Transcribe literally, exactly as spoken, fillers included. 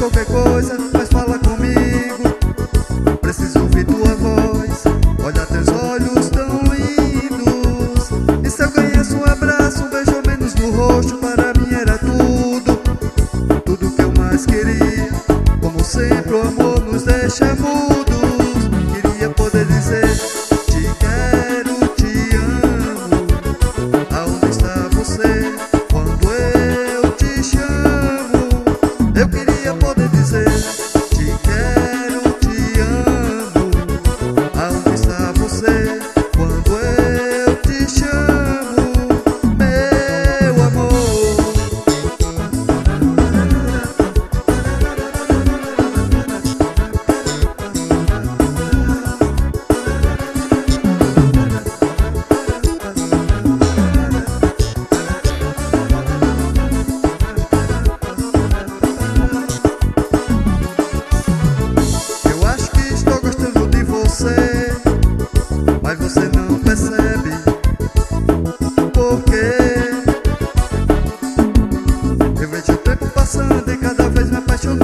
qualquer coisa, mas fala comigo. Preciso ouvir tua voz, olha teus olhos tão lindos. E se eu ganhasse um abraço, um beijo menos no rosto, para mim era tudo, tudo que eu mais queria. Como sempre o amor nos deixa mudos. Queria poder dizer te quero, te amo. Aonde está você quando eu te chamo? Eu queria poder dizer te quero, te amo. Aonde está você quando eu te chamo, meu amor? Eu acho que estou gostando de você, mas você não percebe por quê. Eu vejo o tempo passando e cada vez me apaixonando.